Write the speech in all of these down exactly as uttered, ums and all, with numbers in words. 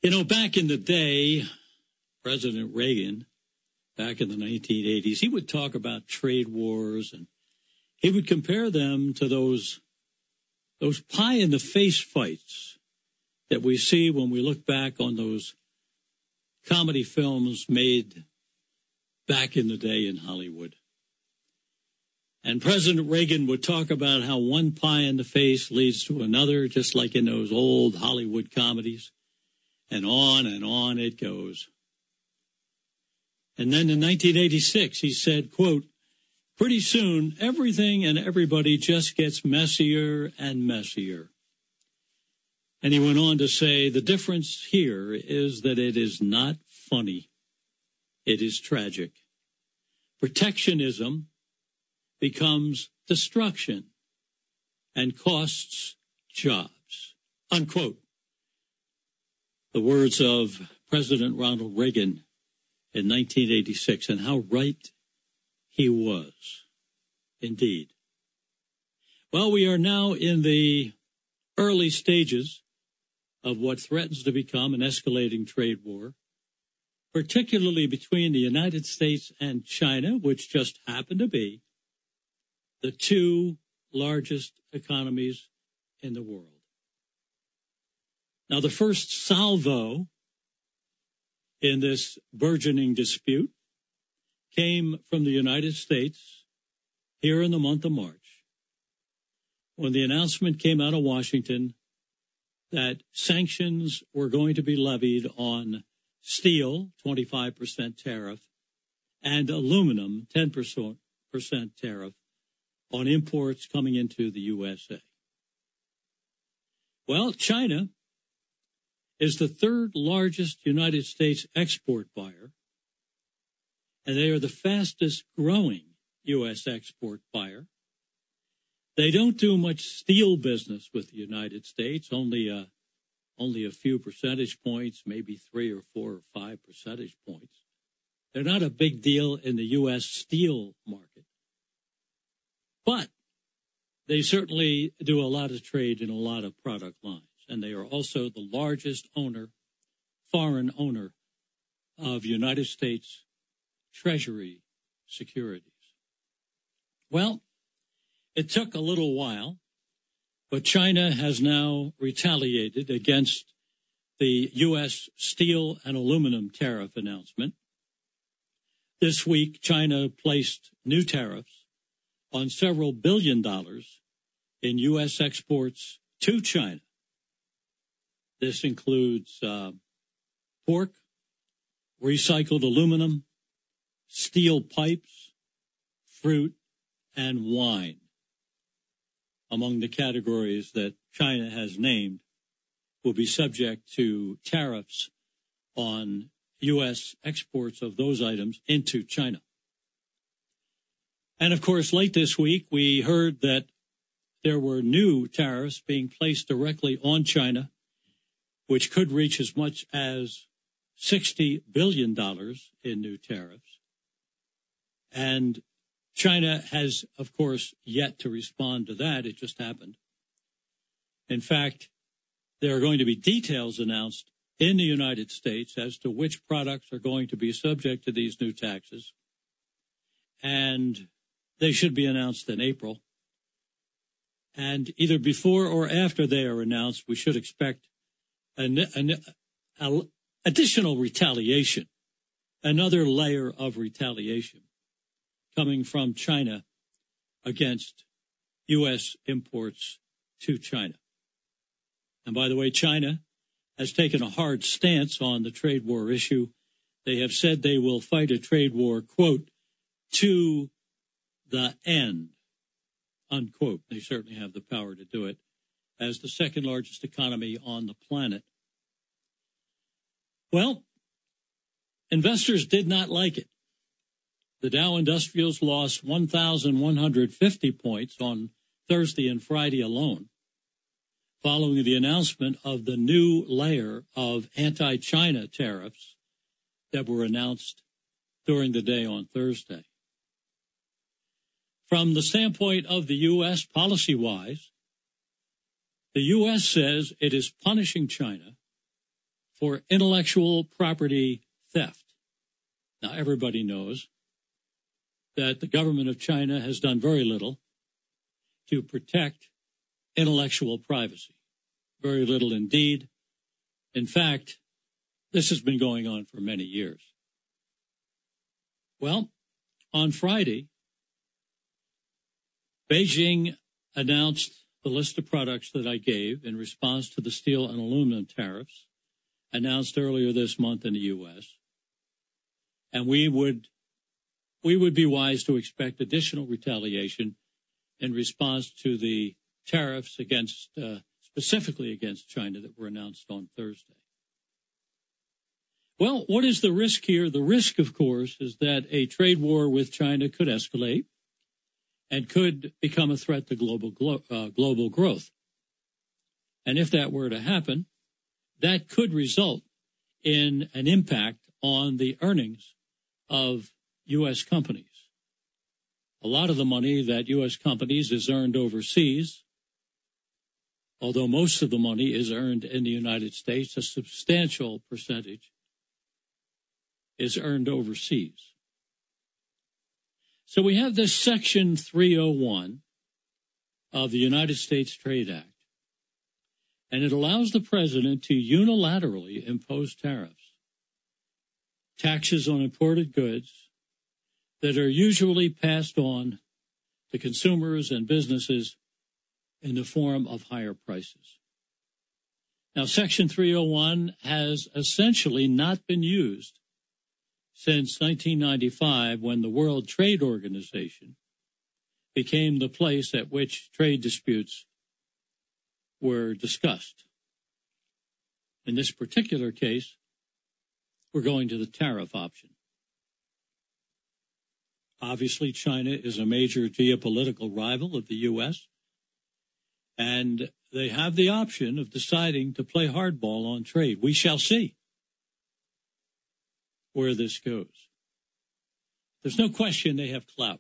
You know, back in the day, President Reagan, back in the nineteen eighties, he would talk about trade wars, and he would compare them to those those pie-in-the-face fights that we see when we look back on those comedy films made back in the day in Hollywood. And President Reagan would talk about how one pie in the face leads to another, just like in those old Hollywood comedies. And on and on it goes. And then in nineteen eighty-six, he said, quote, "Pretty soon, everything and everybody just gets messier and messier." And he went on to say, the difference here is that it is not funny. It is tragic. Protectionism becomes destruction and costs jobs, unquote. The words of President Ronald Reagan in nineteen eighty-six, and how right he was, indeed. Well, we are now in the early stages of what threatens to become an escalating trade war, particularly between the United States and China, which just happen to be the two largest economies in the world. Now, the first salvo in this burgeoning dispute came from the United States here in the month of March, when the announcement came out of Washington that sanctions were going to be levied on steel, twenty-five percent tariff, and aluminum, ten percent tariff on imports coming into the U S A. Well, China is the third largest United States export buyer, and they are the fastest growing U S export buyer. They don't do much steel business with the United States, only a, only a few percentage points, maybe three or four or five percentage points. They're not a big deal in the U S steel market. But they certainly do a lot of trade in a lot of product lines. And they are also the largest owner, foreign owner, of United States Treasury securities. Well, it took a little while, but China has now retaliated against the U S steel and aluminum tariff announcement. This week, China placed new tariffs on several billion dollars in U S exports to China. This includes uh, pork, recycled aluminum, steel pipes, fruit, and wine, among the categories that China has named will be subject to tariffs on U S exports of those items into China. And, of course, late this week, we heard that there were new tariffs being placed directly on China, which could reach as much as sixty billion dollars in new tariffs. And China has, of course, yet to respond to that. It just happened. In fact, there are going to be details announced in the United States as to which products are going to be subject to these new taxes. And they should be announced in April. And either before or after they are announced, we should expect an, an, an additional retaliation, another layer of retaliation coming from China against U S imports to China. And by the way, China has taken a hard stance on the trade war issue. They have said they will fight a trade war, quote, to the end, unquote. They certainly have the power to do it as the second largest economy on the planet. Well, investors did not like it. The Dow Industrials lost one thousand one hundred fifty points on Thursday and Friday alone, following the announcement of the new layer of anti-China tariffs that were announced during the day on Thursday. From the standpoint of the U S policy-wise, the U S says it is punishing China for intellectual property theft. Now, everybody knows that the government of China has done very little to protect intellectual privacy. Very little indeed. In fact, this has been going on for many years. Well, on Friday, Beijing announced the list of products that I gave in response to the steel and aluminum tariffs announced earlier this month in the U S. And we would we would be wise to expect additional retaliation in response to the tariffs against, uh, specifically against China that were announced on Thursday. Well, what is the risk here? The risk, of course, is that a trade war with China could escalate and could become a threat to global glo- uh, global growth. And if that were to happen, that could result in an impact on the earnings of U S companies. A lot of the money that U S companies is earned overseas, although most of the money is earned in the United States, a substantial percentage is earned overseas. So we have this Section three oh one of the United States Trade Act, and it allows the president to unilaterally impose tariffs, taxes on imported goods that are usually passed on to consumers and businesses in the form of higher prices. Now, Section three oh one has essentially not been used since nineteen ninety-five, when the World Trade Organization became the place at which trade disputes were discussed. In this particular case, we're going to the tariff option. Obviously, China is a major geopolitical rival of the U S, and they have the option of deciding to play hardball on trade. We shall see where this goes. There's no question they have clout.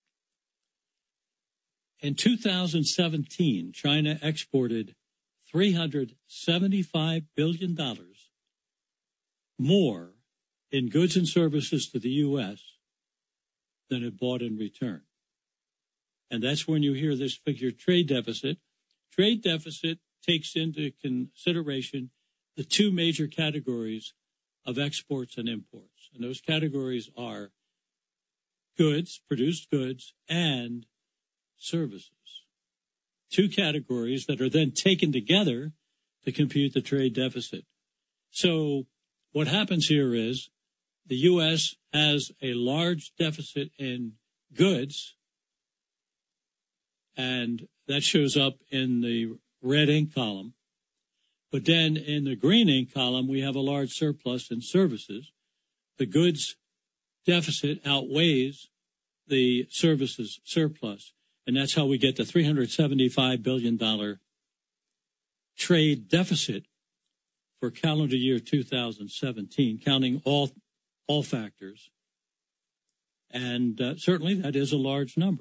In two thousand seventeen, China exported three hundred seventy-five billion dollars more in goods and services to the U S than it bought in return. And that's when you hear this figure, trade deficit. Trade deficit takes into consideration the two major categories of exports and imports. And those categories are goods, produced goods, and services. Two categories that are then taken together to compute the trade deficit. So what happens here is the U S has a large deficit in goods, and that shows up in the red ink column. But then in the green ink column, we have a large surplus in services. The goods deficit outweighs the services surplus, and that's how we get the three hundred seventy-five billion dollars trade deficit for calendar year two thousand seventeen, counting all all factors. And uh, certainly that is a large number.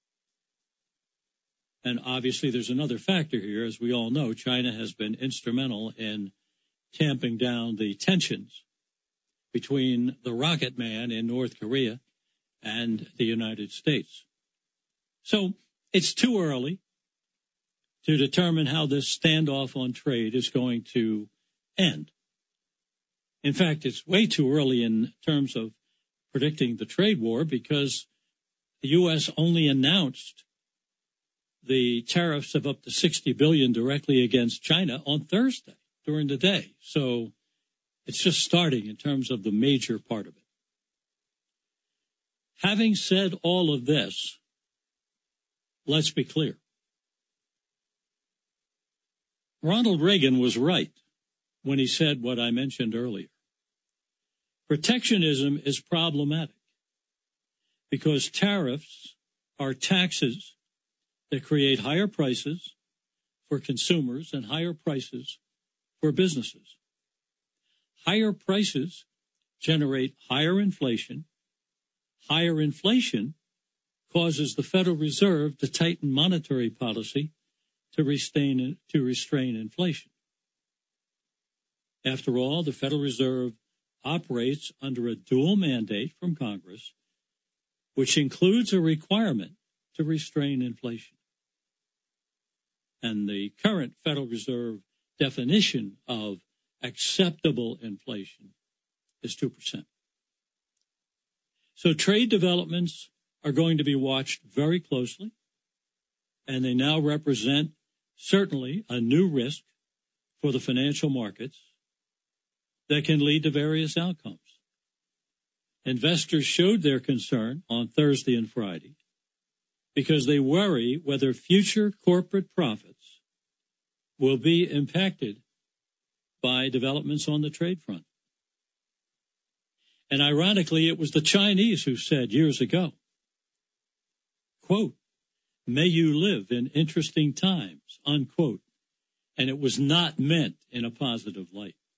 And obviously there's another factor here. As we all know, China has been instrumental in tamping down the tensions between the rocket man in North Korea and the United States. So it's too early to determine how this standoff on trade is going to end. In fact, it's way too early in terms of predicting the trade war, because the U S only announced the tariffs of up to sixty billion dollars directly against China on Thursday during the day. So it's just starting in terms of the major part of it. Having said all of this, let's be clear. Ronald Reagan was right when he said what I mentioned earlier. Protectionism is problematic because tariffs are taxes that create higher prices for consumers and higher prices for businesses. Higher prices generate higher inflation. Higher inflation causes the Federal Reserve to tighten monetary policy to restrain, to restrain inflation. After all, the Federal Reserve operates under a dual mandate from Congress, which includes a requirement to restrain inflation. And the current Federal Reserve definition of acceptable inflation is two percent. So trade developments are going to be watched very closely, and they now represent certainly a new risk for the financial markets that can lead to various outcomes. Investors showed their concern on Thursday and Friday because they worry whether future corporate profits will be impacted by developments on the trade front. And ironically, it was the Chinese who said years ago, quote, "May you live in interesting times," unquote. And it was not meant in a positive light.